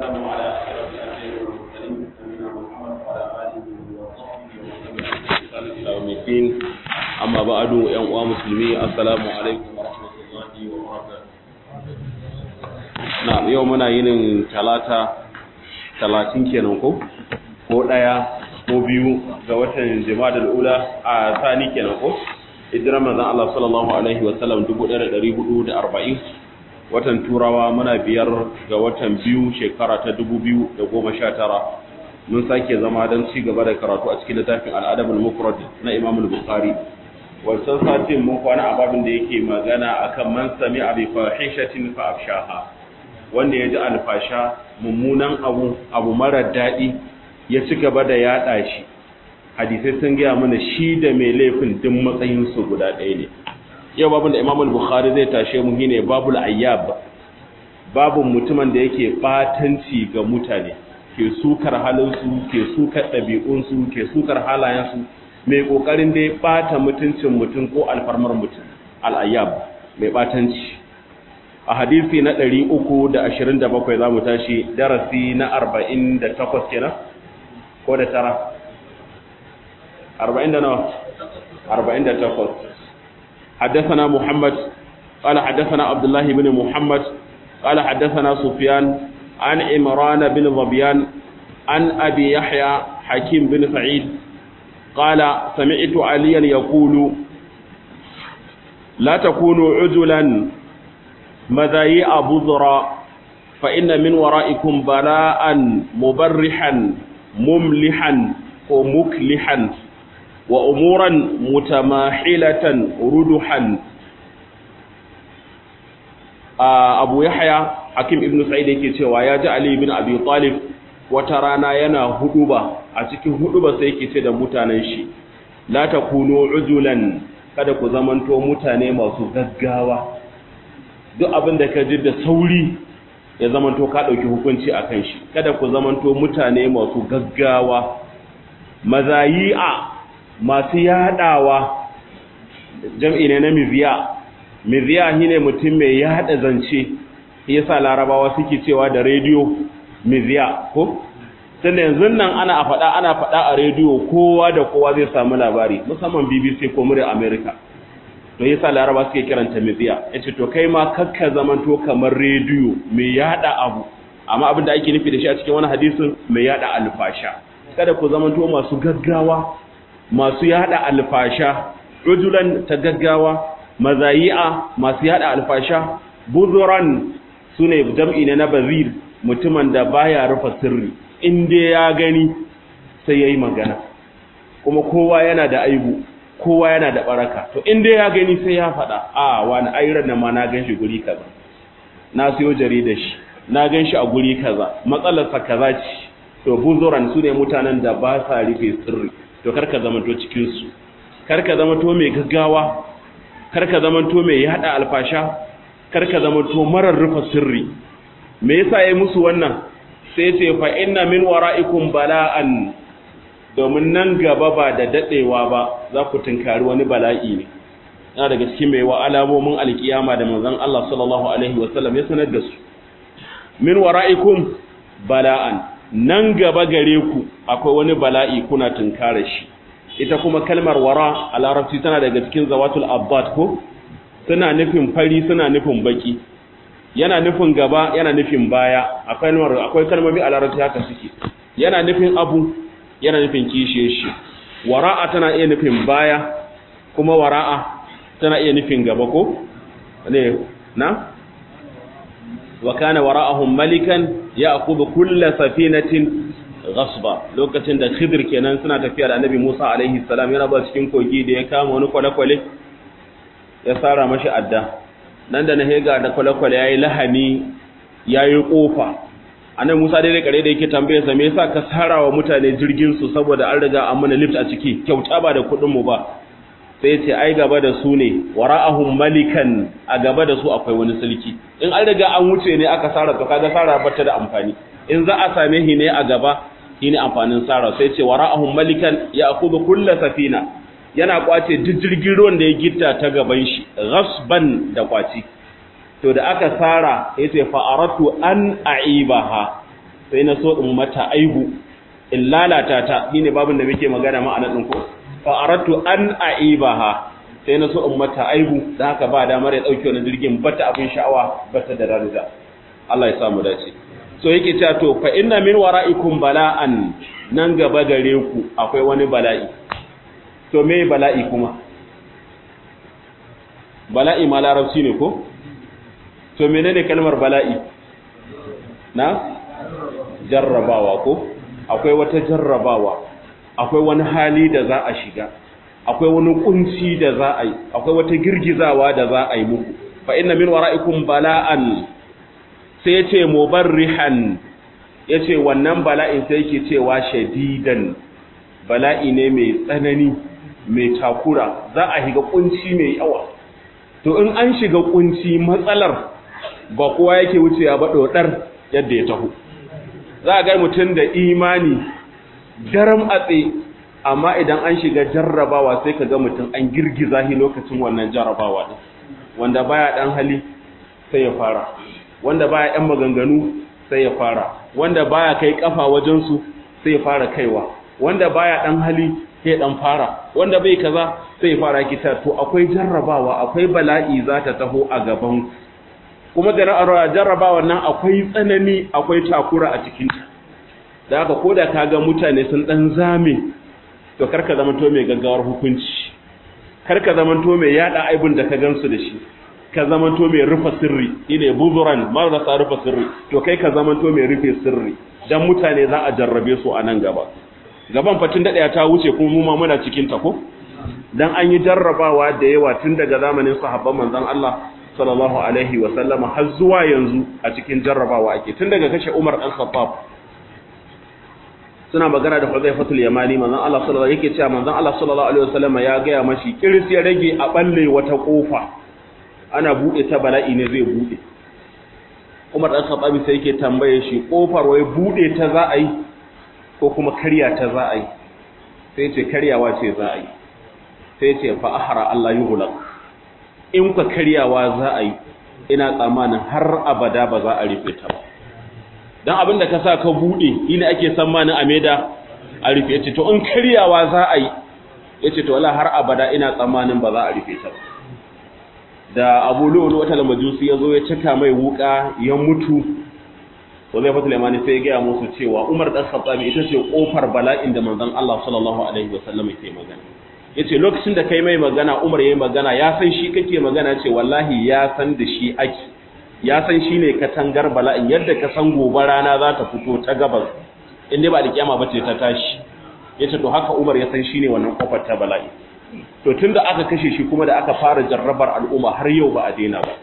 والسلام على أشرف الأنبياء والمرسلين نبينا محمد وعلى آله وصحبه وسلم بإحسان إلى يوم الدين. أما بعد يا مسلمين السلام عليكم ورحمة الله وبركاته. نعم يومنا ينين talatin kenan ko ɗaya ko biyu ga watan Jumadal Ula a sani kenan ko hijirar manzon Allah sallallahu alaihi wasallam 1440 watan Turawa muna biyar ga watan biyu shekara ta 2019 mun sake zama don ci gaba da karatu a cikin littafin Al-Adab al-Mufrad na Imam al-Bukhari. Wancan satin mun kwana a babin da yake magana akan man sami'a bi fahishatin fa afshaha, wanda ya ji alfasha mummunan abu mara daɗi ya ci gaba da yaɗa shi. Hadisai sun gaya mana shi da mai laifin duk matsayinsu guda ɗaya ne. Yau babin da Imam al-Bukhari zai tashe mu shine babul ayyab, babun mutumin da yake batanci ga mutane, ke sukar halinsu, ke sukar ɗabi'unsu, ke sukar halayensu, mai ƙoƙarin da ya ɓata mutuncin mutum ko alfarmar mutum. Al-ayyab mai batanci. A hadisi na 327 za mu tashi, darasi na 48 kenan ko da tara 40 da nawa 48. حدثنا محمد قال حدثنا عبد الله بن محمد قال حدثنا سفيان عن عمران بن ظبيان عن أبي يحيى حكيم بن سعيد قال سمعت عليا يقول لا تكونوا عجلا مذايع بذرا فإن من ورائكم بلاء مبرحا مملحا ومكلحا وأمورا متماحلة ردحا. أبو يحيى حكيم ابن سعيد yake cewa ya ji Ali ibn Abi Talib wata rana yana huduba, a cikin huduba sai yake ce da mutanen shi, la takunu ujulan, kada ku zamanto mutane masu gaggawa. Duk abin da ka ji da sauri ya zamanto ka dauki hukunci akan shi, kada ku zamanto mutane masu gaggawa. Mazayi'a, masu yadawa, jam'i ne na miziya shine mutum mai yada zance. Yasa larabawa suke cewa da rediyo miziya ko tunda yanzu nan ana faɗa a rediyo, kowa da kowa zai samu labari, musamman BBC ko muryar America. To yasa laraba suke kiranta miziya. Yace to kai ma kakka zamanto kamar rediyo mai yada abu, amma abin da ake nufi da shi a cikin wani hadisin mai yada alfasha. Kada ku zamanto masu gaggawa, masu yada alfasha. Rujulan ta gaggawa, mazayi'a masu yada alfasha, buzuran sune jam'i ne na bazir, mutumin da baya rufa sirri, inda ya gani sai yayi magana. Kuma kowa yana da aibu, kowa yana da baraka, to inda ya gani sai ya faɗa, wani ayran nan ma na ganshi guri kaza, na siyo jaridar shi, na ganshi a guri kaza, matsalarsa kaza ce. To buzuran sune mutanen da ba sa rufe sirri. To karka zamanto cikin su, karka zamanto mai gaggawa, karka zamanto mai yada alfasha, karka zamanto marar rufa sirri. Me yasa yayi musu wannan? Sai ce fa inna min wara'ikum bala'an, domin nan gaba ba da dadewa ba za ku tunkari wani bala'i ne. Yana daga cikin mai wa alamomin alkiyama da manzon Allah sallallahu alaihi wasallam ya sanar da su. Min wara'ikum bala'an, nan gaba gare ku akwai wani bala'i kuna tunkare shi. Ita kuma kalmar wara a larabci tana daga cikin zawatul abbat ko suna nufin fari, suna nufin baki, yana nufin gaba, yana nufin baya. Akwai kalmomi a larabci haka suke, yana nufin abu, yana nufin kishiye shi. Wara'a tana iya nufin baya, kuma wara'a tana iya nufin gaba ko ne na wa kana wara'ahum malikan ya'khudhu kull safinatin ghasba. Lokacin da Khidir kenan suna tafiya da Annabi Musa alaihi salam, yana ba cikin kogi da ya kama wani kwale-kwale ya sara mashi adda, nan da na hega da kwale-kwale yayi lahani, yayi kofa. Annabi Musa dai kare da yake tambaye sa, me yasa ka sara wa mutane jirgin su? Saboda an riga an mana lift a ciki kyauta ba da kudin mu ba. Sai ce ai gaba da su ne, wara'ahum malikan, a gaba da su akwai wani sulki. In an riga an wuce ne aka sara, to kaga sara bata da amfani. In za a same shi ne a gaba, shine amfanin sara. Sai ce wara'ahum malikan ya'khudhu kull safina, yana kwace duk jirgin ruwan da ya gitta ta gaban shi, ghasban da kwaci. to da aka sara yace fa aratu an aibaha, sai na so in mata aibu in lalata ta shine babin da muke magana ma'anar din ko fa aratu an aibaha sai na so in mata aibu da haka ba damar ya dauke wannan jirgin bata abin sha'awa bata da daraja Allah ya samu dace so yake cewa to fa inna min wara'ikum bala'an nan gaba gare ku akwai wani bala'i to me bala'i kuma bala'i ma larabci ne ko to menene kalmar bala'i na jarrabawa ko akwai wata jarrabawa akwai wani hali da za a shiga akwai wani kunci da za a yi akwai wata girgizawa da za a yi muku fa inna min wara'ikum bala'an sai yace mubarrihan yace wannan bala'in sai yake cewa shadidan bala'i ne mai tsanani mai takura za a shiga kunci mai yawa to in an shiga kunci matsalar ba kowa yake wucewa ba dodar yadda ya taho za a ga mutum da imani daram atse amma idan an shiga jarrabawa sai ka ga mutum an girgiza shi lokacin wannan jarrabawa din wanda baya dan hali sai ya fara wanda baya yan maganganu sai ya fara wanda baya kai kafa wajen su sai ya fara kaiwa wanda baya dan hali sai dan fara wanda bai kaza sai ya fara kita to akwai jarrabawa akwai bala'i za ta taho a gaban kuma da jarrabawa nan akwai tsanani akwai takura a cikin ta da haka koda kaga mutane sun dan zame to karka zamanto mai gaggawar hukunci karka zamanto mai yada aibun da ka gansu da shi ka zamanto mai rufa sirri ine buzuran marasa rufa sirri to kai ka zamanto mai rufe sirri dan mutane za a jarrabe su a nan gaba gaban fatin dadaya ta wuce kuma mu ma muna cikin ta ko dan an yi jarrabawa da yawa tun daga zamanin sahabban manzon Allah sallallahu alaihi wa sallama har zuwa yanzu a cikin jarrabawa ake tun daga kashe Umar dan Khattab suna magana da Hudayfatul Yamani manzon Allah sallallahu alaihi yake cewa manzon Allah sallallahu alaihi wa sallama ya ga mashi kiris ya rage a balle wata kofa ana bude ta bala'i ne zai bude Umar dan Khattab sai yake tambaye shi kofar wai bude ta za a yi ko kuma karya ta za a yi sai ce karyawa ce za a yi sai ce fa ahra Allah yuhlaq in ka karyawa za a yi ina tsammanin har abada ba za a rufe ta ba dan abin da ka sa ka bude ina ake tsammanin a maida a rufe yace to in karyawa za a yi yace to wallahi har abada ina tsammanin ba za a rufe ta ba da Abu Lu'lu wata Majusi yazo ya cika mai wuka ya mutu Hudayfatul Yamani sai ya ga musu cewa Umar dan Khattab ita ce kofar bala'in da manzon Allah sallallahu alaihi wasallam yake magana yace lokacin da kai mai magana Umar yayi magana ya san shi kake magana ce wallahi ya san da shi ake ya san shine katangar bala'in yadda ka san gobe rana za ta fito ta gabas inda ba da kiyama bace ta tashi yace to haka Umar ya san shine wannan kofar ta bala'i to tunda aka kashe shi kuma da aka fara jarrabar al'umma har yau ba a daina ba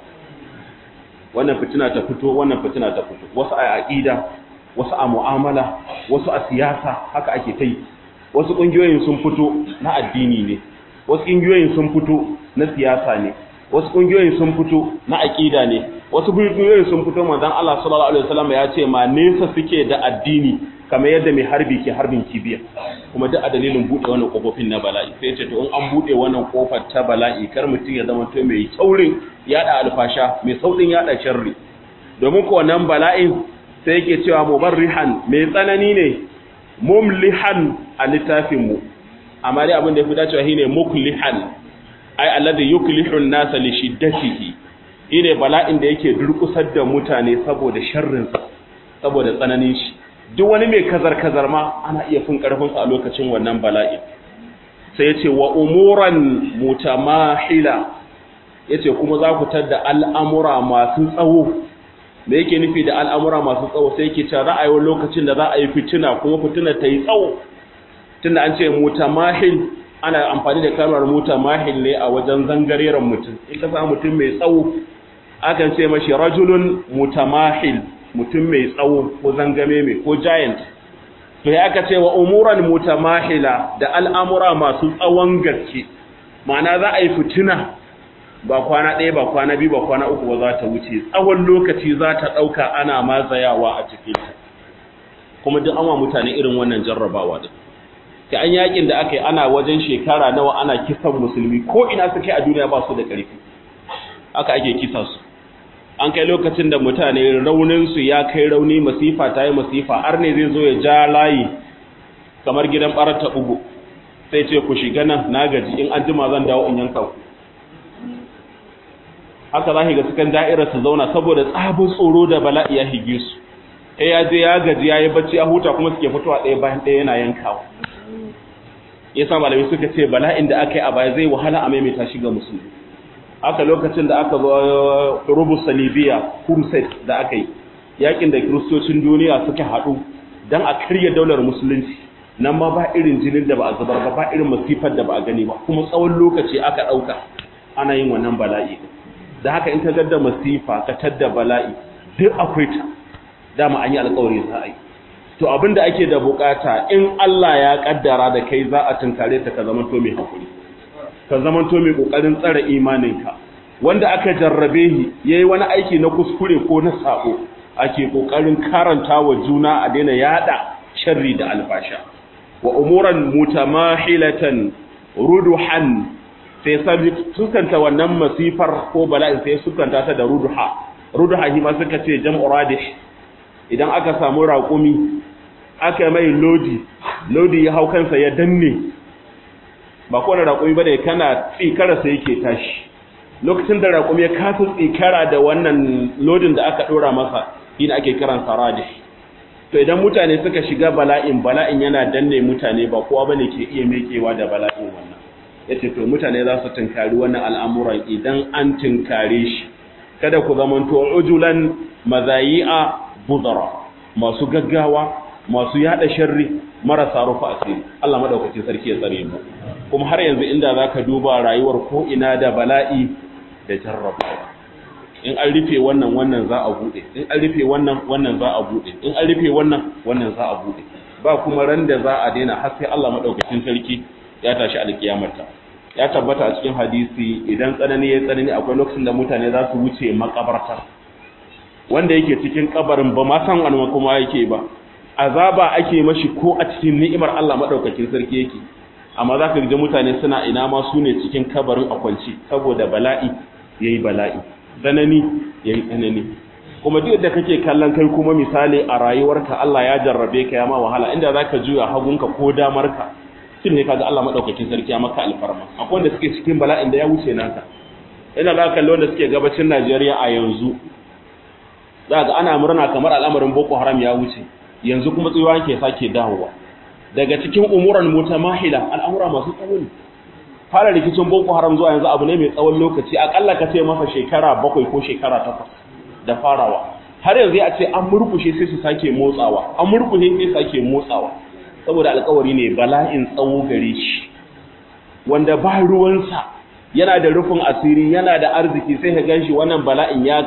wannan fitina ta fito wannan fitina ta fito wasu a aqida wasu a mu'amala wasu a siyasa haka ake tai wasu kungiyoyin sun fito na addini ne wasu kungiyoyin sun fito na siyasa ne wasu kungiyoyin sun fito na aqida ne wasu kungiyoyin sun fito manzon Allah sallallahu alaihi wasallam ya ce ma nesa suke da addini kamar yadda mai harbi ke harbin kibiya kuma duk a dalilin bude wannan kofofin na bala'i sai ce to in an bude wannan kofar ta bala'i kar mutum ya zama to mai saurin yada alfasha mai saurin yada sharri domin ko wannan bala'in sai yake cewa mubarrihan mai tsanani ne mumlihan a littafin mu amma dai abin da yafi dacewa shine muklihan ai alladhi yuklihu an-nasa li shiddatihi ine bala'in da yake durkusar da mutane saboda sharrin saboda tsananin shi duk wani mai kazar ma ana iya fin karfinsa a lokacin wannan bala'i sai yace wa umuran mutamahila yace kuma za ku tada al'amura masu tsawo me yake nufi da al'amura masu tsawo sai yake cewa za a yi lokacin da za a yi fitina kuma fitina ta yi tsawo tunda an ce mutamahil ana amfani da kalmar mutamahil ne a wajen zangareren mutum in ka samu mutum mai tsawo akan ce mashi rajulun mutamahil mutum mai tsawo ko zangame mai ko giant to ya aka ce wa umuran mutamahila da al'amura masu tsawon gaske ma'ana za a yi fitina ba kwana ɗaya ba kwana biyu ba kwana uku ba za ta wuce tsawon lokaci za ta ɗauka ana mazayawa a cikin ta kuma duk an wa mutane irin wannan jarrabawa din ka an yakin da aka yi ana wajen shekara nawa ana kisan musulmi ko ina suke a duniya ba su da ƙarfi haka ake kisa su an kai lokacin da mutane rauninsu ya kai rauni, masifa ta yi masifa, har ne zai zo ya ja layi kamar gidan ɓarar ta ɓugu sai ce ku shiga nan na gaji, in an jima zan dawo in yanka ku. Haka za ga cikin da'irar su zauna saboda tsabin tsoro da bala'i ya hige su, sai ya je ya gaji ya yi bacci ya huta kuma suke fitowa ɗaya bayan ɗaya yana yankawa. Ya sa malamai suka ce bala'in da aka yi a baya zai wahala a maimaita shi ga musulmi. Haka lokacin da aka zo rubu salibiya crusade da aka yi, yakin da kiristocin duniya suka haɗu don a karya daular musulunci, nan ma ba irin jinin da ba a zubar ba irin masifar da ba a gani ba, kuma tsawon lokaci aka ɗauka ana yin wannan bala'i. Da haka in ka gadda masifa ka tadda bala'i duk akwai ta, dama an yi alƙawari za a yi. To abin da ake da bukata in Allah ya kaddara da kai za a tunkare ta, ka zama to mai hakuri, ka zama to mai kokarin tsare imaninka. Wanda aka jarrabe shi yayi wani aiki na kuskure ko na sabo, ake kokarin karanta wa juna a daina yada sharri da alfasha. Wa umuran mutamahilatan ruduhan, sai sukanta wannan masifar ko bala'in sai sukanta ta da ruduha. Ruduha shi ma suka ce jam'u radih. Idan aka samu raƙumi aka mai lodi ya hau kansa ya danne, ba kowane raƙumi ba da kana tsikara sai yake tashi. Lokacin da raƙumi ya kasa tsikara da wannan lodin da aka ɗora masa, shi ne ake kiran saradi. To idan mutane suka shiga bala'in yana danne mutane, ba kowa bane ke iya mekewa da bala'in wannan. Yace to mutane za su tunkari wannan al'amuran idan an tunkare shi, kada ku zamanto ujulan mazayi'a budara, masu gaggawa, masu yada sharri, marasa rufa asiri. Allah madaukakin sarki ya tsare mu. Kuma har yanzu inda zaka duba rayuwar ko ina da bala'i da jarrabawa. In an rufe wannan za a bude, in an rufe wannan za a bude, in an rufe wannan za a bude. Ba kuma ran da za a daina har sai Allah madaukakin sarki ya tashi alkiyamarta. Ya tabbata a cikin hadisi idan tsanani ya tsanani akwai lokacin da mutane za su wuce makabarta. Wanda yake cikin kabarin ba ma san wani kuma yake ba, azaba ake mashi ko a cikin ni'imar Allah madaukakin sarki yake, amma zaka ga mutane suna ina ma su ne cikin kabarin a kwanci, saboda bala'i yayi bala'i, tsanani yayi tsanani. Kuma duk da kake kallon kai kuma misali a rayuwarka Allah ya jarrabe ka ya ma wahala, inda zaka juya hagunka ko damarka shin ne kaga Allah madaukakin sarki ya maka alfarma. Akwai wanda suke cikin bala'in da ya wuce naka. Ina za ka kalli wanda suke gabacin Najeriya a yanzu, za ga ana murna kamar al'amarin Boko Haram ya wuce, yanzu kuma tsiwa ke sake dawowa. Daga cikin umuran mutamahila, al'amura masu tsawo ne. Fara rikicin Boko Haram zuwa yanzu abu ne mai tsawon lokaci, akalla ka ce masa shekara 7 ko shekara 8 da farawa. Har yanzu ya ce an murkushe sai su sake motsawa, an murkushe sai sake motsawa. Saboda alƙawari ne bala'in tsawo gare shi, wanda ba ruwansa, yana da rufin asiri, yana da arziki, sai ka ganshi wannan bala'in ya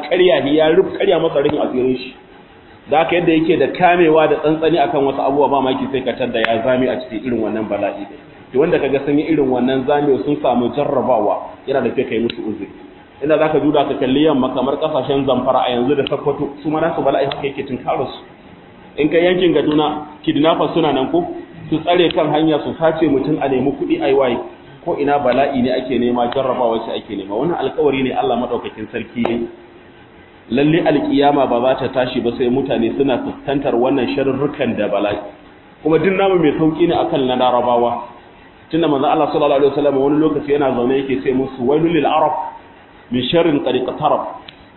karya masa rufin asirin shi. Da haka yadda yake da kamewa da tsantsani akan wasu abubuwa ba maki sai ka tada ya zame a cikin irin wannan bala'i. To wanda kaga sun yi irin wannan zamewa sun samu jarrabawa, yana da kai musu uzuri. Inda zaka duba ka kalli yamma kamar kasashen Zamfara a yanzu da Sokoto, su ma nasu bala'i haka yake tinkaro su. In kai yankin Kaduna, kidnappers suna nan ko su tsare kan hanya su sace mutum a nemi kuɗi ai waye, ko ina bala'i ne ake nema, jarrabawa ce ake nema. Wannan alƙawari ne Allah madaukakin sarki yayi. Lalle alkiyama ba za ta tashi ba sai mutane suna fuskantar wannan sharrukan da bala'i. Kuma din namu mai sauki ne akan na Larabawa. Tunda manzon Allah sallallahu alaihi wasallam wani lokaci yana zaune yake ce musu wailul lil arab min sharrin qad iqtarab.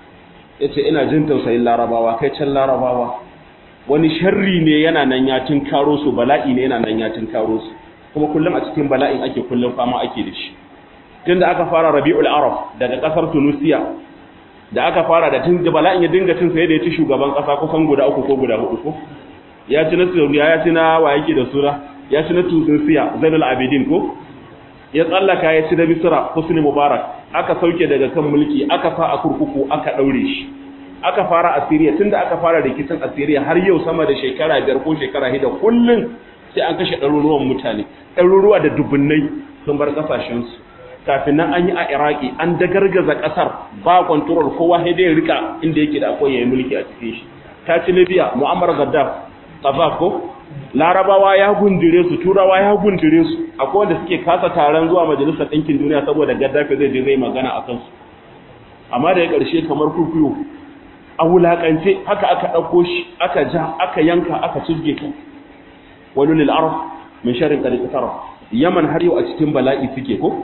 Yace ina jin tausayin Larabawa, kai can Larabawa. Wani sharri ne yana nan ya tinkaro su, bala'i ne yana nan ya tinkaro su. Kuma kullum a cikin bala'in ake, kullum fama ake da shi. Tunda aka fara Rabiul Arab daga kasar Tunisia, da aka fara da tun da bala'in ya dinga cin sai da ya ci shugaban kasa kusan guda 3 ko guda 4 ko ya ci na Saudiya, ya ci na wa yake da sura, ya ci na Tunisia Zainul Abidin ko ya tsallaka ya ci da Misra Hosni Mubarak, aka sauke daga kan mulki, aka sa a kurkuku, aka daure shi. Aka fara a Syria, tunda aka fara rikicin a Syria har yau sama da shekara 5 ko shekara 6 kullun sai an kashe ɗaruruwan mutane, ɗaruruwa da dubunnai sun bar kasashensu. Kafin nan an yi a Iraki, an dagargaza kasar ba control, kowa sai dai rika inda yake da akwai yayin mulki a cikin shi. Ta ci Libya, Muammar Gaddafi ko Larabawa ya gundure su, Turawa ya gundure su, akwai wanda suke kasa taron zuwa Majalisar Ɗinkin Duniya saboda Gaddafi zai je zai magana a kansu. Amma da ya ƙarshe kamar kurkuyo a wulakance haka aka dauko shi aka ja aka yanka aka cizge ka walul arab min sharrin qad taraf Yaman har yau a cikin bala'i suke ko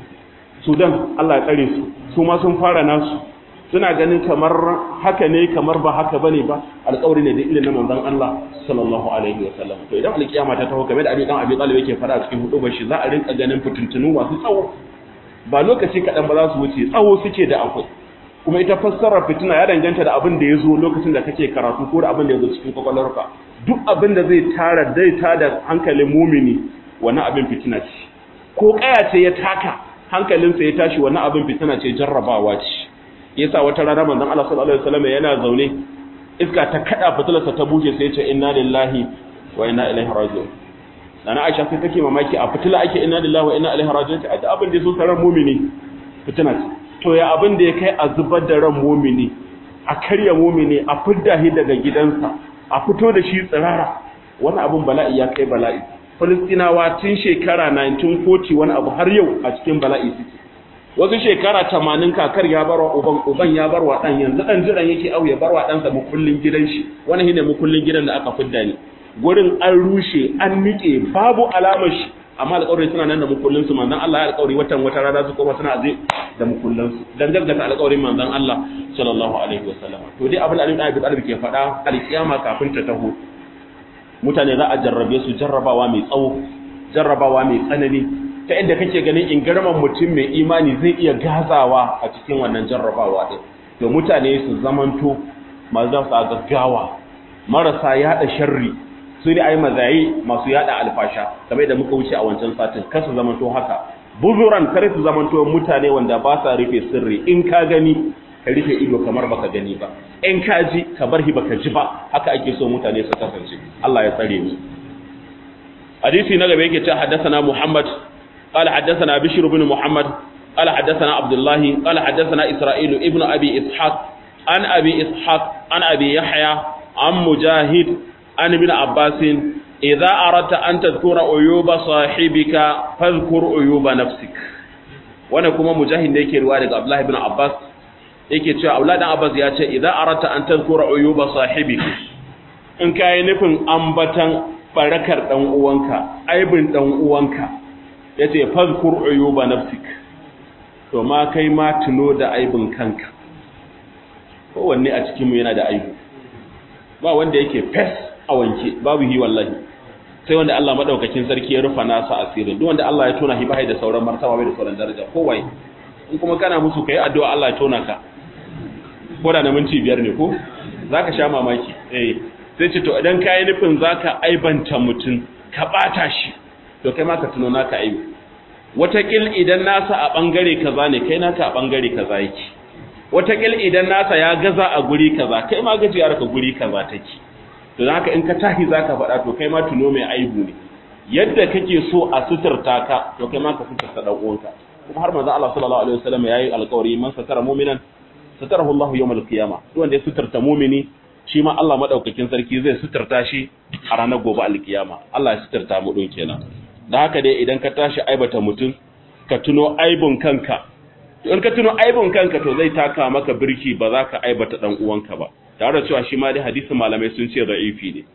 Sudan Allah ya tsare su ma sun fara nasu suna ganin kamar haka ne kamar ba haka bane ba alƙawari ne da ilin manzon Allah sallallahu alaihi wasallam to idan alƙiyama ta taho game da Ali dan Abi Talib yake fara cikin hudubar shi za a rinka ganin fituntunu masu tsawo ba lokaci kadan ba za su wuce tsawo suke da akwai kuma ita fassarar fitina ya danganta da abin da ya zo lokacin da kake karatu ko da abin da ya zo cikin kwakwalwarka duk abin da zai tada hankalin mumini wannan abin fitina ce ko kaya ce ya taka hankalinsa ya tashi wannan abin fitina ce jarrabawa ce yasa wata rana manzon Allah sallallahu alaihi wasallam yana zaune iska ta kada fitilarsa ta buce sai ya ce inna lillahi wa inna ilaihi raji'un dana Aisha sai take mamaki a fitila ake inna lillahi wa inna ilaihi raji'un ta abin da yaso sarar mu'mini fitina ce to ya abin da ya kai a zubar da ran mu'mini a karya mu'mini a fidda shi daga gidansa a fito da shi tsirara wani abin bala'i ya kai bala'i Falistinawa tun shekara 1940 wani abu har yau a cikin bala'i suke wasu shekara 80 kakar ya barwa uban ya barwa dan yanzu dan jiran yake ya barwa dan sa mukullin gidan shi wani shine mukullin gidan da aka fidda ni gurin an rushe an nike babu alamar shi amma alƙawari suna nan da mukullin su manzon Allah ya alƙawari wata rana su kuma suna zai da mukullin su dan gaggata alƙawarin manzon Allah sallallahu alaihi wasallam to dai abin da Abi Talib ke faɗa alƙiyama kafin ta taho mutane za a jarrabe su jarrabawa mai tsawo jarrabawa mai tsanani ta inda kake ganin ingarman mutum mai imani zai iya gazawa a cikin wannan jarrabawa din to mutane su zamanto masu gaggawa marasa yada sharri su ne ai mazayi masu yada alfasha kamar da muka wuce a wancan satin kasu zamanto haka buzuran kare su zamanto mutane wanda ba sa rufe sirri in ka gani ka rufe ido kamar baka gani ba in ka ji ka bar hi baka ji ba haka ake so mutane su kasance Allah ya tsare mu hadisi na gaba yake cewa haddathana Muhammad qala haddathana Bishr ibn Muhammad qala haddathana Abdullah qala haddathana Isra'il ibn Abi Ishaq an Abi Ishaq an Abi Yahya an Mujahid an ibn Abbas idza aradta an tadhkura uyuba sahibika fadhkur uyuba nafsik wannan kuma Mujahid da yake riwaya daga Abdullah ibn Abbas yake cewa Abdullah dan Abbas ya ce idza aradta an tadhkura uyuba sahibika in kai nufin ambatan barakar dan uwanka aibin dan uwanka yace fadhkur uyuba nafsik to ma kai ma tuno da aibin kanka kowanne a cikin mu yana da aibu ba wanda yake fes a wanke babu hi wallahi sai wanda Allah madaukakin sarki ya rufa nasa asirin duk wanda Allah ya tona hi bai da sauran martaba bai da sauran daraja kowai in kuma kana musu kai addu'a Allah ya tona ka ko da na minti 5 ne ko zaka sha mamaki sai ce to idan kai nufin zaka aibanta mutun ka bata shi to kai ma ka tuno naka aibi watakil idan nasa a bangare kaza ne kai naka a bangare kaza yake watakil idan nasa ya gaza a guri kaza kai ma gajiyar ka guri kaza take to haka in ka tahi zaka faɗa to kai ma tuno mai aibu ne yadda kake so a suturta ka to kai ma ka suturta dan uwanka kuma har manzo Allah sallallahu alaihi wasallam yayi alƙawari man satara mu'minan satarahu Allah yawmal qiyamah duk wanda ya suturta mu'mini shi ma Allah madaukakin sarki zai suturta shi a ranar gobe alkiyama Allah ya suturta mu din kenan da haka dai idan ka tashi aibata mutum ka tuno aibun kanka in ka tuno aibun kanka to zai taka maka birki ba za ka aibata dan uwanka ba tare da cewa shi ma dai hadisi malamai sun ce da'ifi ne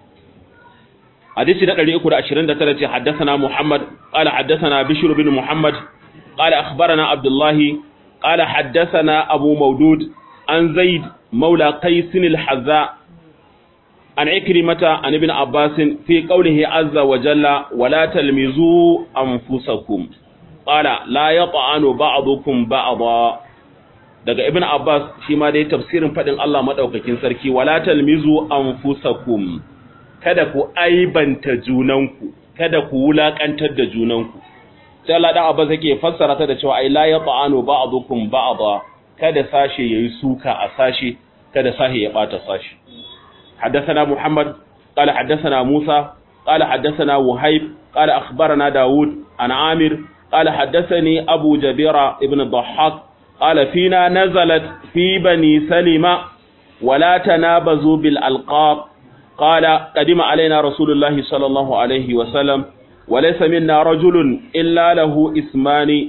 hadisi da 329 ce haddathana Muhammad qala haddathana Bishr bin Muhammad qala akhbarana Abdullah qala haddathana Abu Mawdud an Zaid مولى قيس الحذاء عن عكرمة عن ابن عباس في قوله عز وجل ولا تلمزوا أنفسكم قال لا يطعن بعضكم بعضا daga ibn Abbas shi ma dai tafsirin fadin Allah madaukakin sarki wala talmizu anfusakum kada ku aibanta junanku kada ku wulakantar da junanku sai Allah dan Abbas yake fassara ta da cewa ai la yata'anu ba'dukum ba'da kada sashe yayi suka a sashe kada sahi ya bata sashi حدثنا محمد قال حدثنا موسى قال حدثنا وهيب قال أخبرنا داود عن عامر قال حدثني أبو جبيرة ابن الضحاك قال فينا نزلت في بني سلمة ولا تنابزوا بالألقاب قال قدم علينا رسول الله صلى الله عليه وسلم وليس منا رجل إلا له اسمان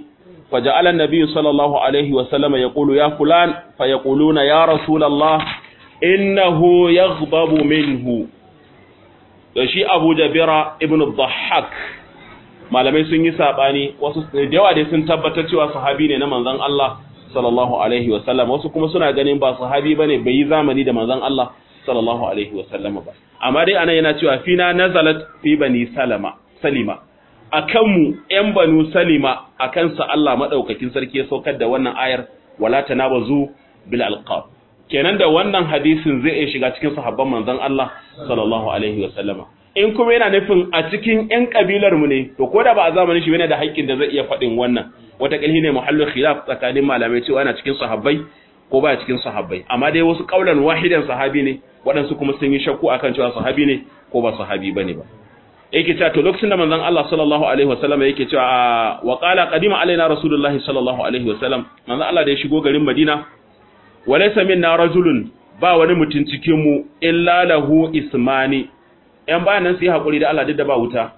فجعل النبي صلى الله عليه وسلم يقول يا فلان فيقولون يا رسول الله إنه يغضب منه. shi Abu Jabira ibn Dhahhak malamai sun yi sabani, wasu da yawa dai sun tabbatar cewa sahabi ne na manzon Allah sallallahu alaihi wasallam, wasu kuma suna ganin ba sahabi bane, bai yi zamani da manzon Allah sallallahu alaihi wasallam ba. Amma dai anan yana cewa fina nazalat fi bani salima, akan mu ƴan banu salima, akan sa Allah madaukakin sarki ya saukar da wannan ayar wala tanabazu bil alqab. Kenan da wannan hadisin zai iya shiga cikin sahabban manzon Allah sallallahu alaihi wasallama. In kuma yana nufin a cikin ƴan kabilar mu ne, to koda ba a zamanin shi yana da haƙƙin da zai iya faɗin wannan. Wata kalhi ne muhallul khilaf tsakanin malamai cewa yana cikin sahabbai ko ba cikin sahabbai. Amma dai wasu kaulan wahidan sahabi ne, waɗansu kuma sun yi shakku akan cewa sahabi ne ko ba sahabi bane ba. Yake cewa to lokacin da manzon Allah sallallahu alaihi wasallam yake cewa wa qala qadima alaina rasulullahi sallallahu alaihi wasallam, manzon Allah da ya shigo garin Madina, walaysa minna rajulun, ba wani mutum cikin mu illa lahu ismani. ‘Yan bayan nan su yi haƙuri da Allah duk da ba wuta.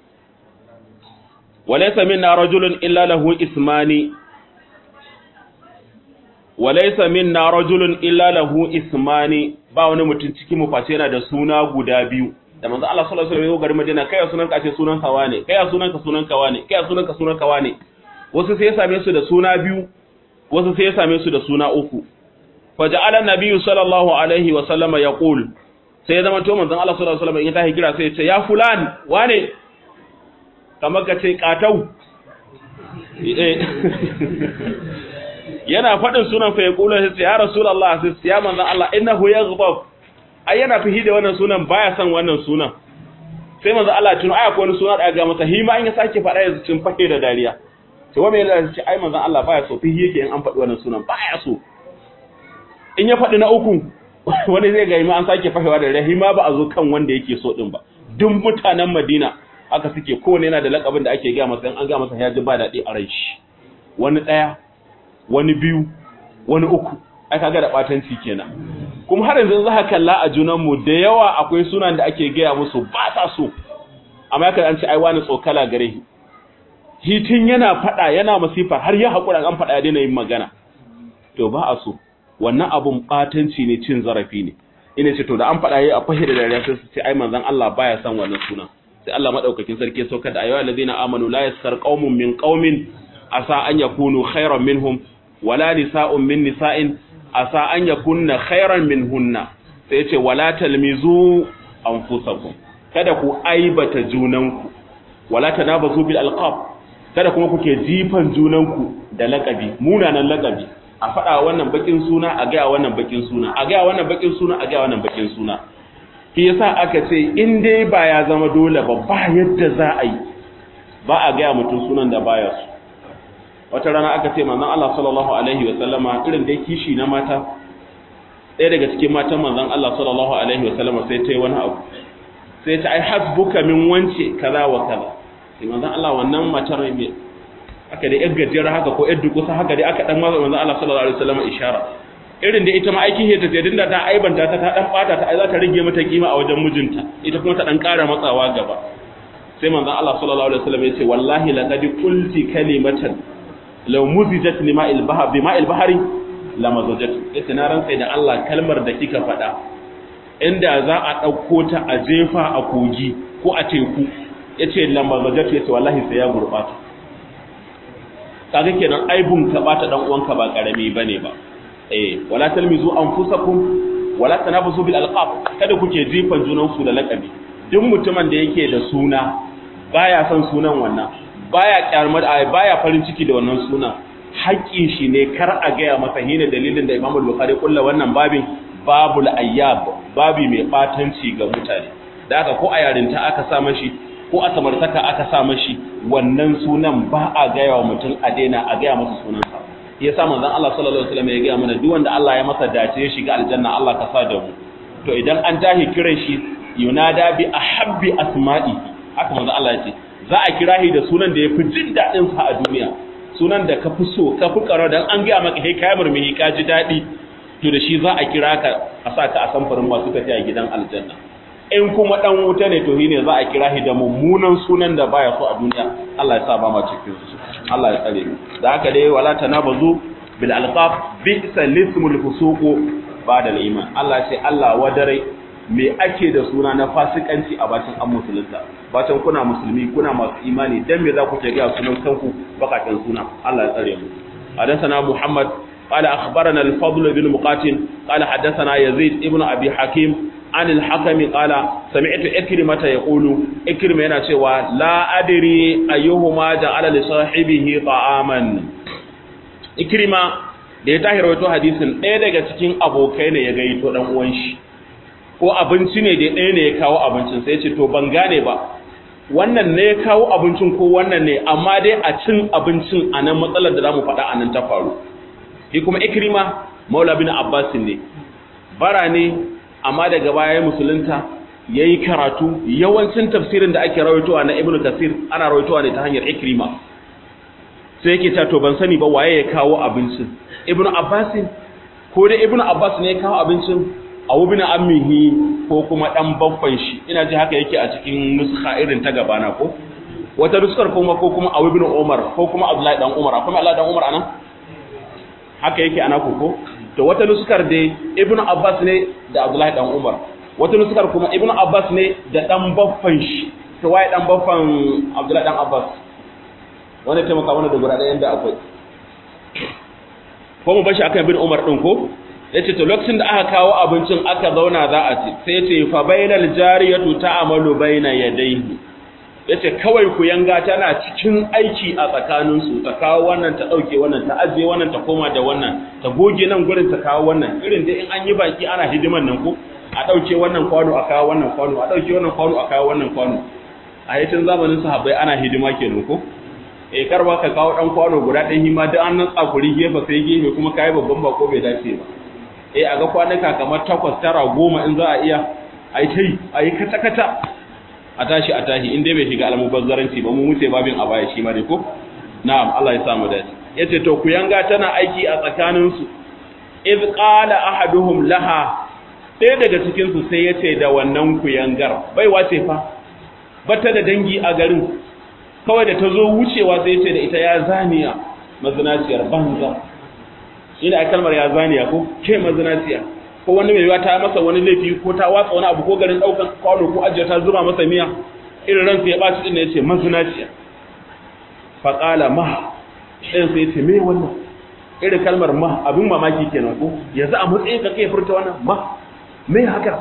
Walaisa minna rajulun illa lahu ismani. Walaisa minna rajulun illa lahu ismani. Ba wani mutum cikin mu face yana da suna guda biyu. Da manzo Allah sallallahu alaihi wasallam garin Madina, kai sunan ka ce sunan kawa ne, kai sunan ka sunan kawa ne, kai sunan ka sunan kawa ne. Wasu sai ya same su da suna biyu, wasu sai ya same su da suna uku. Faja'ala an-nabiyyu sallallahu alaihi wasallam yaqul, sai ya zama to manzon Allah sallallahu alaihi wasallam in ya tashi kira sai ya ce ya fulan wane, kamar ka ce katau. Yana faɗin sunan fa ya kula sai ya rasulullah, sai ya manzon Allah innahu yaghdab, ai yana fihi da wannan sunan, baya son wannan sunan. Sai manzon Allah tuno ai akwai wani suna da ga masa, hima in ya sake faɗa ya cin fake da dariya. Sai wa mai da ce ai manzon Allah baya so, fihi yake in an faɗi wannan sunan baya so. In ya faɗi na uku wani zai ga an sake fashewa da rahima, ba a zo kan wanda yake so din ba. Duk mutanen Madina aka suke, kowane yana da lakabin da ake ga masa, in an ga masa ya ji ba daɗi a ran shi. Wani ɗaya, wani biyu, wani uku, ai kaga da batanci kenan. Kuma har yanzu za ka kalla a junan mu da yawa akwai sunan da ake gaya musu ba sa so, amma ya an ce ai wani tsokala gare shi. Hitin yana faɗa yana masifa har ya haƙura an faɗa ya daina yin magana. To ba a so. Wannan abun batanci ne, cin zarafi ne. Ina ce to da an faɗa yayi a fahira da dariya sai su ce ai manzon Allah baya son wannan sunan. Sai Allah madaukakin sarki ya saukar da ayyuhal ladina amanu la yaskar qaumun min qaumin asa an yakunu khairan minhum wala nisa'un min nisa'in asa an yakunna khairan minhunna. Sai ya ce wala talmizu anfusakum, kada ku aibata junanku, wala tanabazu bil alqab, kada kuma kuke jifan junanku da laqabi, munanan laqabi. A faɗa wannan bakin suna, a gaya wannan bakin suna, a gaya wannan bakin suna, a gaya wannan bakin suna. Shi yasa aka ce in dai ba ya zama dole ba yadda za a yi, ba a gaya mutum sunan da baya su. Wata rana aka ce manzon Allah sallallahu alaihi wa sallama irin dai kishi na mata, ɗaya daga cikin matan manzon Allah sallallahu alaihi wa sallama sai ta yi wani abu, sai ta ai hasbuka min wance kaza wa kaza. Sai manzon Allah wannan matar mai aka da yar gajiyar haka ko yar dukusa haka dai aka dan maza manzo Allah sallallahu alaihi wasallam ishara, irin da ita ma aikin heta ta dinda ta aibanta ta dan bata ta ai za ta rage mata kima a wajen mijinta, ita kuma ta dan ƙara matsawa gaba. Sai manzo Allah sallallahu alaihi wasallam ya ce wallahi laqad qulti kalimatan law muzijat lima'il bahr bima'il bahri lamazajat. Yace na rantsa da Allah kalmar da kika faɗa inda za a dauko ta a jefa a kogi ko a teku, yace lamazajat, yace wallahi sai ya gurbata. Kaga kenan aibun ka bata dan uwanka ba karami bane ba. Wala talmizu anfusakum wala tanabuzu bil alqab, kada kuke jifan junan su da lakabi. Duk mutumin da yake da suna baya son sunan wannan, baya kyarmar baya farin ciki da wannan suna, haƙƙin shi ne kar a gaya masa. Hine dalilin da Imam Bukhari kulla wannan babin, babul ayyab, babi mai batanci ga mutane. Da haka ko a yarinta aka sa mashi ko a samartaka aka sa mashi wannan sunan, ba a gaya wa mutum a daina a gaya masa sunansa. Ya sa manzon Allah sallallahu alaihi wasallam ya gaya mana duk wanda Allah ya masa dace ya shiga aljanna, Allah ka sa da mu. To idan an tahi kiran shi yunada bi ahabbi asma'i, haka manzon Allah ya ce za a kira shi da sunan da yafi jin dadin sa a duniya, sunan da ka fi so ka fi karo, dan an gaya maka kai kai murmushi ka ji dadi, to da shi za a kira ka a sa ka a samfarin masu tafiya gidan aljanna. In kuma dan wuta ne to shine za a kira shi da mummunan sunan da baya so a duniya. Allah ya sa ba ma cikin su. Allah ya tsare mu da haka dai wala tanabazu bil alqab bi'sa lismul fusuqu ba'da al iman Allah ce Allah wadare me ake da suna na fasikanci a bacin an musulunta bacin kuna musulmi kuna masu imani dan me za ku ce ga sunan kanku bakatin suna Allah ya tsare mu hadathana Muhammad قال أخبرنا الفضل بن مقاتل قال حدثنا يزيد ابن أبي حكيم عن الحكم قال سمعت إكرمة يقول إكرمة ينشوى لا أدري أيهما جعل لصاحبه طعاما إكرمة da ya tahi rawaito hadisin ɗaya daga cikin abokai ne ya gaito dan uwan shi ko abinci ne da ɗaya ne ya kawo abincin sai ya ce to ban gane ba wannan ne ya kawo abincin ko wannan ne amma dai a cin abincin a nan matsalar da zamu faɗa a nan ta faru shi kuma Ikrima Maula bin Abbas ne bara ne amma daga baya musulunta yayi karatu yawancin tafsirin da ake rawaitowa na Ibn Kathir ana rawaitowa ne ta hanyar Ikrima sai yake ta to ban sani ba waye ya kawo abincin Ibn Abbas ko da Ibn Abbas ne ya kawo abincin Abu bin Ammihi ko kuma dan babban shi ina ji haka yake a cikin nuskha irin ta gabana ko wata nuskar kuma ko kuma Abu bin Umar ko kuma Abdullahi dan Umar akwai Allah dan Umar anan haka yake ana koko to wata nuskar dai Ibn Abbas ne da Abdullahi dan Umar wata nuskar kuma Ibn Abbas ne da dan baffan shi to waye dan baffan Abdullahi dan Abbas wanda taimaka mana da gura da yanda akwai ko mu bashi akan Ibn Umar din ko yace to lokacin da aka kawo abincin aka zauna za a ci sai yace fa bainal jariyatu ta'amalu baina yadayhi yace kawai ku yanga tana cikin aiki a tsakanin su ta kawo wannan ta dauke wannan ta ajiye wannan ta koma da wannan ta goge nan gurin ta kawo wannan irin dai in an yi baki ana hidiman nan ko a dauke wannan kwano a kawo wannan kwano a dauke wannan kwano a kawo wannan kwano a yatin zamanin sahabbai ana hidima kenan ko karba ka kawo dan kwano guda ɗan hima duk an nan tsakuri gefe sai gefe kuma kai babban bako bai dace ba a ga kwanuka kamar 8 9 10 in za a iya ai kata kata a tashi in dai bai shiga almubazzaranci ba mu wuce babin a baya shi ma dai ko na'am Allah ya samu dace yace to ku yanga tana aiki a tsakanin su iz qala ahaduhum laha sai daga cikin su sai yace da wannan ku yangar bai wace fa bata da dangi a garin kawai da ta zo wucewa sai yace da ita ya zaniya mazinaciyar banza ina kalmar ya zaniya ko ke mazinaciya ko wani mai ta masa wani laifi ko ta watsa wani abu ko garin daukan kwano ko ajiya ta zuba masa miya irin ransa ya baci din ne yace mazinaciya fa qala ma sai yace me wannan irin kalmar ma abin mamaki kenan ko yanzu a matsayin ka kai furta wannan ma me haka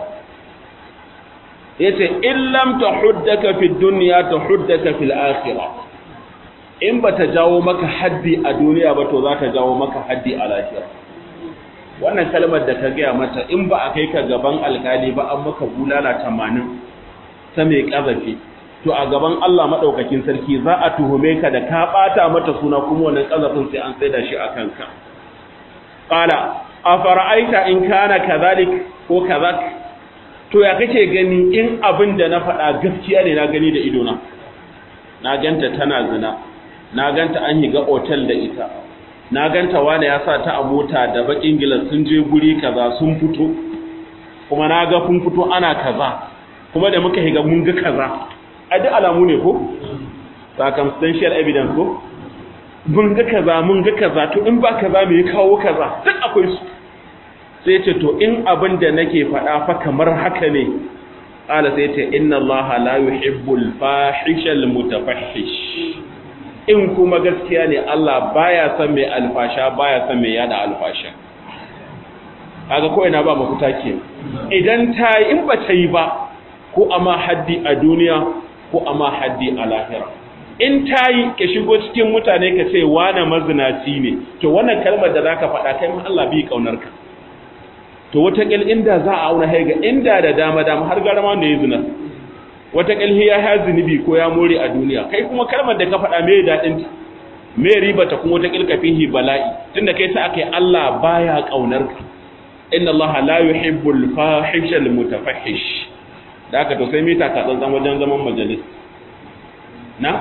yace illam tahuddaka fid dunya tahuddaka fil akhirah in ba ta jawo maka haddi a duniya ba to za ta jawo maka haddi a lahira wannan kalmar da ka gaya mata in ba a kai ka gaban alkali ba an maka bulala 80 ta mai kazafi to a gaban Allah madaukakin sarki za a tuhume ka da ka bata mata suna kuma wannan kazafin sai an tsaida shi a kanka qala afara'aita in kana kadhalik ko kadhak to ya kake gani in abin da na faɗa gaskiya ne na gani da idona na ganta tana zina na ganta an yi ga otal da ita na ganta wani ya sa ta a mota da bakin gilas sun je guri kaza sun fito kuma na ga kun fito ana kaza kuma da muka higa mun ga kaza a duk alamu ne ko circumstantial evidence ko mun ga kaza to in ba kaza me ya kawo kaza duk akwai su sai ce to in abin da nake faɗa fa kamar haka ne qala sai ce inna allaha la yuhibbul fahishal mutafahhish in kuma gaskiya ne Allah baya son mai alfasha baya son mai yada alfasha kaga ko ina ba mafita ke idan ta yi in ba ta yi ba ko amma haddi a duniya ko amma haddi a lahira in ta yi ka shigo cikin mutane ka ce wane mazinaci ne to wannan kalmar da zaka faɗa kai ma Allah bi kaunar ka to wata kil inda za a auna haiga inda da dama har garama da ya zina wata kalhi ya ha zunubi ko ya more a duniya kai kuma kalmar da ka faɗa me dadin ta me riba ta kuma wata kilka fihi bala'i tunda kai ta akai Allah baya kaunar ka inna Allah la yuhibbul fahishal mutafahhish da haka to sai mita ka tsantsan wajen zaman majalis na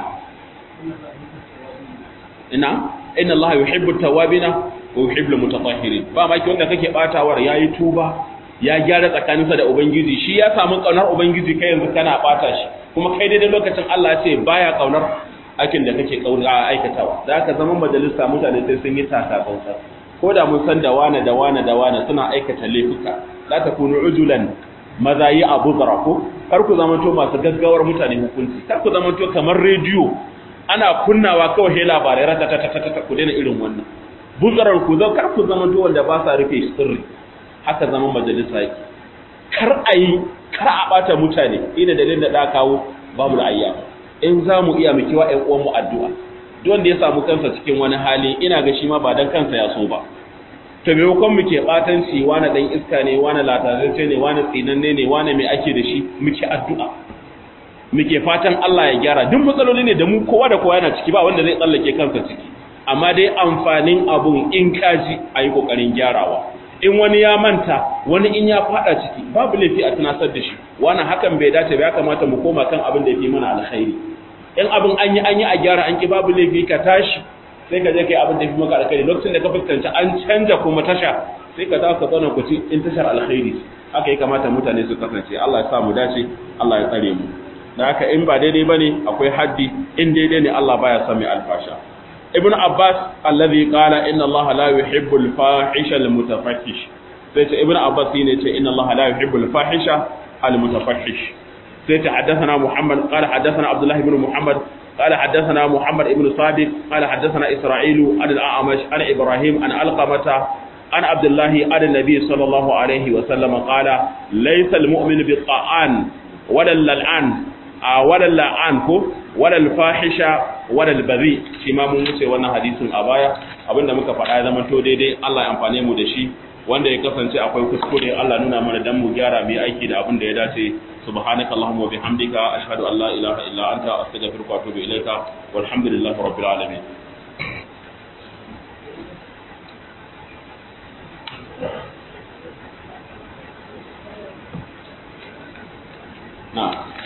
inna Allah yuhibbut tawabina wa yuhibbul mutatahhirin ba ma ki wanda kake batawar yayi tuba ya gyara tsakaninsa da ubangiji shi ya samu kaunar ubangiji kai yanzu kana bata shi kuma kai daidai lokacin Allah ce baya kaunar aikin da kake aikatawa da haka zaman majalisa mutane sai sun yi takatsantsan ko da mun san da wane suna aikata laifuka la takunu ujulan maza yi abu ko kar ku zamanto masu gaggawar mutane hukunci kar ku zamanto kamar rediyo ana kunnawa kawai he labarai rata ku daina irin wannan buzarar ku kar ku zamanto wanda ba sa rufe sirri haka zaman majalisa yake kar a bata mutane ina dalilin da da kawo babu ayya in za mu iya miki wa ƴan uwan mu addu'a duk wanda ya samu kansa cikin wani hali ina ga shi ma ba dan kansa ya so ba to me hukun muke batanci wani dan iska ne wani latarance ne wani tsinanne ne wani mai ake da shi muke addu'a muke fatan Allah ya gyara duk matsaloli ne da mu kowa da kowa yana ciki ba wanda zai tsallake kansa ciki amma dai amfanin abun in kaji ayi kokarin gyarawa in wani ya manta wani in ya fada ciki babu laifi a tunasar da shi wannan hakan bai dace ba ya kamata mu koma kan abin da yake mana alkhairi in abin an yi a gyara an ki babu laifi ka tashi sai ka je kai abin da yake maka alkhairi lokacin da ka fuskanci an canja kuma tasha sai ka dawo ka zauna ku ci in tashar alkhairi haka ya kamata mutane su kasance Allah ya sa mu dace Allah ya tsare mu da haka in ba daidai bane akwai haddi in daidai ne Allah baya son mai alfasha ibn abbas alladhi qala inna Allah la yuhibbu al-fahisha al-mutafahish sai ce ibn abbas ne ce inna Allah la yuhibbu al-fahisha al-mutafahish sai ta haddathana muhammad qala haddathana abdullah ibn muhammad qala haddathana muhammad ibn sadiq qala haddathana isra'ilu an al-a'mash an ibrahim an alqamata an abdullah an nabi sallallahu alaihi wa sallam qala laysa al-mu'minu bi-ta'an wala al-la'an wala al-la'an ko wala al-fahisha wala al-bazi shi ma mun wuce wannan hadisin a baya abinda muka faɗa ya zama to daidai Allah ya amfane mu da shi wanda ya kasance akwai kuskure Allah nuna mana dan mu gyara mu aiki da abin da ya dace subhanaka allahumma wa bihamdika ashhadu an la ilaha illa anta astaghfiruka wa atubu ilaika walhamdulillahi rabbil alamin na'am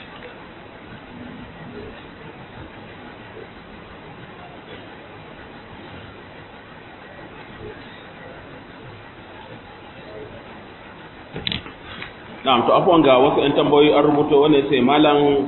na'am to afwan ga wasu ɗan tambayoyi an rubuto wanda sai malam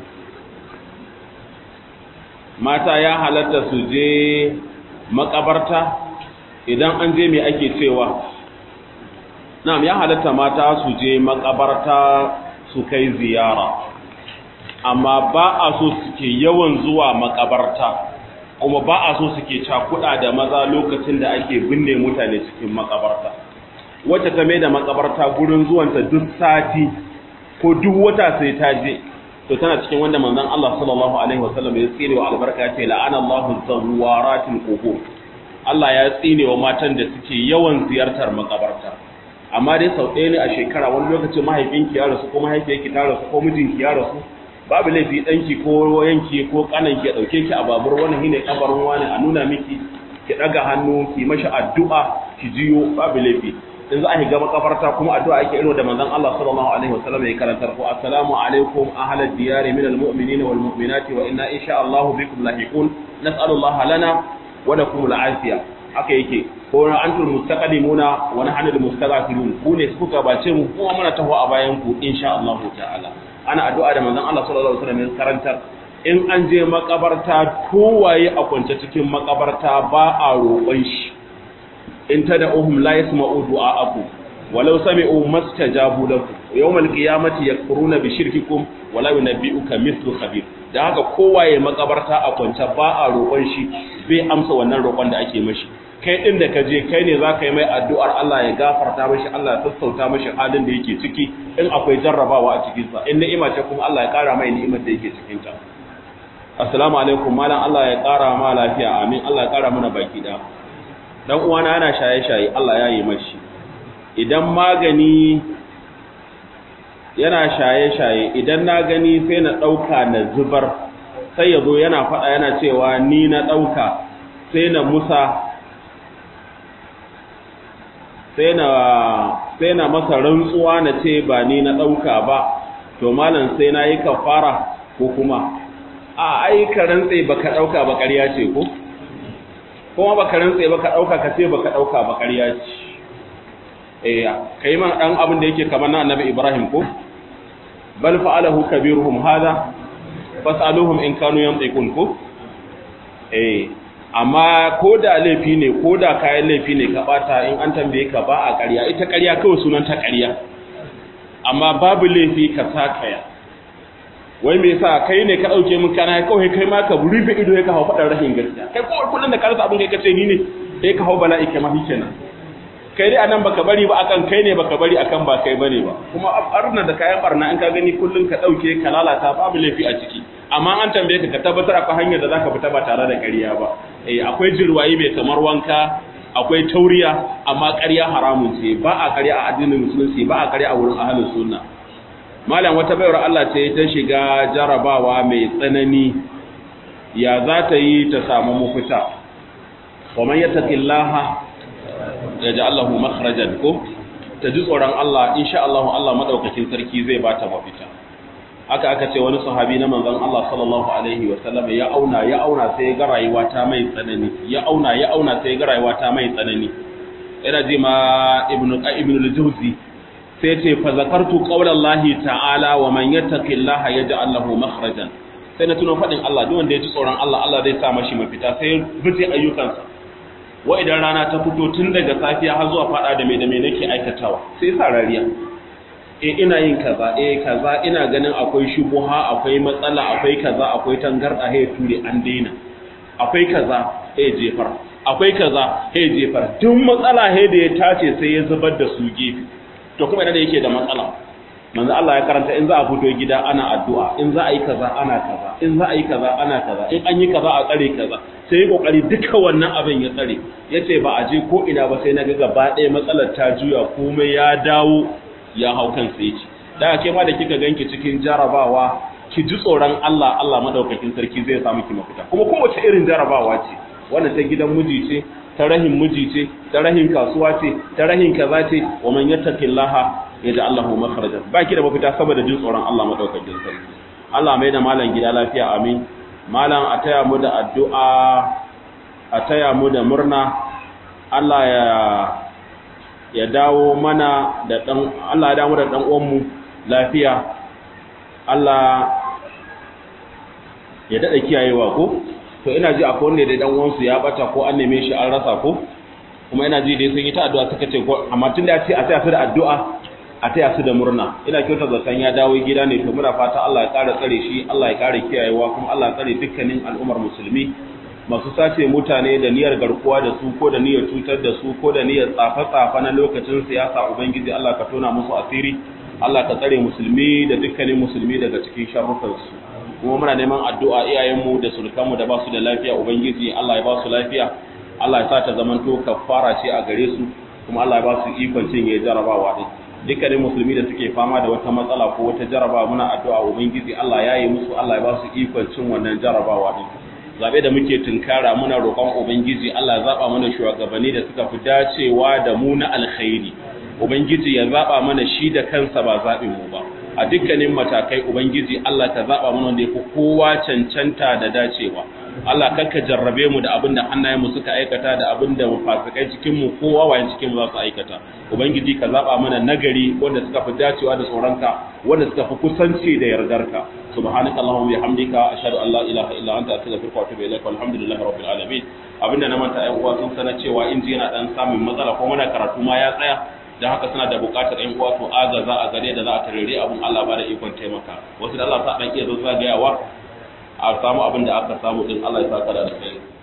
mata ya halatta su je makabarta idan an je me ake cewa na'am ya halatta mata su je makabarta su kai ziyara amma ba a so suke yawan zuwa makabarta kuma ba a so suke cakuɗa da maza lokacin da ake binne mutane cikin makabarta wacce ta mai da makabarta gurin zuwanta duk sati ko duk wata sai ta je to tana cikin wanda manzon Allah sallallahu alaihi wasallam ya tsine wa albarka ce la'ana Allahu zawaratil qubur Allah ya tsine wa matan da suke yawan ziyartar makabarta amma dai sau ɗaya ne a shekara wani lokacin mahaifinki ya rasu ko mahaifiyarki ta rasu ko mijinki ya rasu babu laifi ɗanki ko yanki ko ƙananki ya ɗauke ki a babur wani shine kabarin wani a nuna miki ki ɗaga hannu ki mashi addu'a ki jiyo babu laifi in za a shiga makabarta kuma addu'a ake irin da manzon Allah sallallahu alaihi wasallam ya karantar ku assalamu alaikum ahlal diyar min almu'minina wal mu'minati wa inna insha Allah bikum lahiqun nas'alu Allah lana wa lakum al'afiya haka yake ko antum mustaqdimuna wa nahnu almustaghfirun ku ne kuka bace mu kuma muna taho a bayan ku insha Allah ta'ala ana addu'a da manzon Allah sallallahu alaihi wasallam ya karantar in an je makabarta kowaye a kwance cikin makabarta ba a roƙon shi in tad'uhum la yasma'u du'a'akum walau sami'u mastajabu lakum yawmal qiyamati yakfuruna bi shirkikum wala yunabbi'uka mithlu khabir dan haka kowaye makabarta a kwance ba a roƙon shi bai amsa wannan roƙon da ake mashi kai din da kaje kai ne zaka yi mai addu'ar Allah ya gafarta mashi Allah ya sassauta mashi halin da yake ciki in akwai jarrabawa a cikin sa in ni'ima ce kuma Allah ya ƙara mai ni'imar da yake cikin ta assalamu alaikum malam Allah ya ƙara ma lafiya amin Allah ya ƙara mana baki da dan uwana yana shaye-shaye Allah ya yi mashi idan magani yana shaye-shaye idan na gani sai na dauka na zubar sai yazo yana fada yana cewa ni na dauka sai na musa sai na masa rantsuwa na ce ba ni na dauka ba to malam sai na yi kafara ko kuma ai ka rantse baka dauka ba ƙarya ce ko kuma baka rantse baka dauka ka ce baka dauka ba ƙarya ce kai man dan abin da yake kamar na annabi Ibrahim ko bal fa'alahu kabiruhum hada fasaluhum in kanu yantiqun ko amma ko da laifi ne ko da kayan laifi ne ka bata in an tambaye ka ba a ƙarya ita ƙarya kawai sunan ta ƙarya amma babu laifi ka sakaya wai me yasa kai ne ka dauke min kana kawai kai ma ka rufe ido ka hawo faɗar rahin gaskiya kai ko kullun da ka rasa abin kai kace ni ne sai ka hawo bala'i kai ma kenan kai dai anan baka bari ba akan kai ne baka bari akan ba kai bane ba kuma arna da kayan barna in ka gani kullun ka dauke ka lalata babu laifi a ciki amma an tambaye ka tabbatar akwai hanyar da zaka fita ba tare da ƙarya ba akwai jirwayi mai kamar wanka akwai tauriya amma ƙarya haramun ce ba a ƙarya a addinin musulunci ba a ƙarya a wurin ahlus sunna malam wata bayar Allah ce ta shiga jarabawa mai tsanani ya za ta yi ta samu mafita wa man yattaqillaha yaj'al lahu makhrajan ko ta ji tsoron Allah insha Allah Allah madaukakin sarki zai bata mafita haka aka ce wani sahabi na manzon Allah sallallahu alaihi wa sallam ya auna sai ga rayuwa ta mai tsanani ya auna sai ga rayuwa ta mai tsanani ina ji ma ibnu al-jawzi sai ce fa zakartu qaulallahi ta'ala wa man yattaqillaha yaj'al lahu makhrajan sai na tuno fadin Allah duk wanda ya ji tsoron Allah Allah zai sa mashi mafita sai rufe ayyukansa wa idan rana ta fito tun daga safiya har zuwa fada da me nake aikatawa sai sa rariya ina yin kaza kaza ina ganin akwai shubuha akwai matsala akwai kaza akwai tangarda he ture an daina akwai kaza he jefar akwai kaza he jefar duk matsala he da ya tace sai ya zubar da su gefe to kuma idan yake da matsala manzo Allah ya karanta in za a fito gida ana addu'a in za a yi kaza ana kaza in za a yi kaza ana kaza in an yi kaza a tsare kaza sai kokari duka wannan abin ya tsare yace ba a je ko ina ba sai na ga gaba ɗaya matsalar ta juya komai ya dawo ya hau kansa yace da ke ma da kika ganki cikin jarabawa ki ji tsoron Allah Allah madaukakin sarki zai sa miki mafita kuma kowace irin jarabawa ce wannan ta gidan miji ce ta rahin miji ce ta rahin kasuwa ce ta rahin kaza ce wa man yattaqillaha yaj'al lahu makhrajan baki da mafita saboda jin tsoron Allah madaukakin sarki Allah mai da malam gida lafiya amin malam a taya mu da addu'a a taya mu da murna Allah ya dawo mana da Allah ya dawo da dan uwan mu lafiya Allah ya dada kiyayewa ko to ina ji akwai wanda da dan uwan su ya bata ko an neme shi an rasa ko kuma ina ji dai sun yi ta addu'a suka ce ko amma tun da ya ce a taya su da addu'a a taya su da murna ina kyauta zaton ya dawo gida ne to muna fata Allah ya ƙara tsare shi Allah ya ƙara kiyayewa kuma Allah ya tsare dukkanin al'ummar musulmi masu sace mutane da niyyar garkuwa da su ko da niyyar cutar da su ko da niyyar tsafa-tsafa na lokacin siyasa ubangiji Allah ka tona musu asiri Allah ka tsare musulmi da dukkanin musulmi daga cikin sharrukansu kuma muna neman addu'a iyayenmu da surukanmu da ba su da lafiya ubangiji Allah ya ba su lafiya Allah ya sa ta zamanto kafara ce a gare su kuma Allah ya ba su ikon cin ya jarabawa din dukkanin musulmi da suke fama da wata matsala ko wata jarabawa muna addu'a ubangiji Allah ya yi musu Allah ya ba su ikon cin wannan jarabawa din zabe da muke tunkara muna roƙon ubangiji Allah ya zaba mana shugabanni da suka fi dacewa da mu na alkhairi ubangiji ya zaba mana shi da kansa ba zabin mu ba a dukkanin matakai ubangiji Allah ka zaba mana wanda yafi kowa cancanta da dacewa Allah karka jarrabe mu da abin da hannayenmu suka aikata da abin da fasikai cikin mu kowa wayan cikin mu za su aikata ubangiji ka zaba mana nagari wanda suka fi dacewa da tsoronka wanda suka fi kusanci da yardarka subhanaka allahumma bihamdika ashhadu an la ilaha illa anta astaghfiruka wa atubu ilaik walhamdulillahi rabbil alamin abinda na manta ƴan uwa sun sanar cewa inji yana dan samun matsala ko muna karatu ma ya tsaya dan haka suna da buƙatar ƴan uwa to agaza a gare da za a tarere abun Allah ba da ikon taimaka wasu da Allah sa dan iya zo zagayawa a samu abin da aka samu din Allah ya saka da alkhairi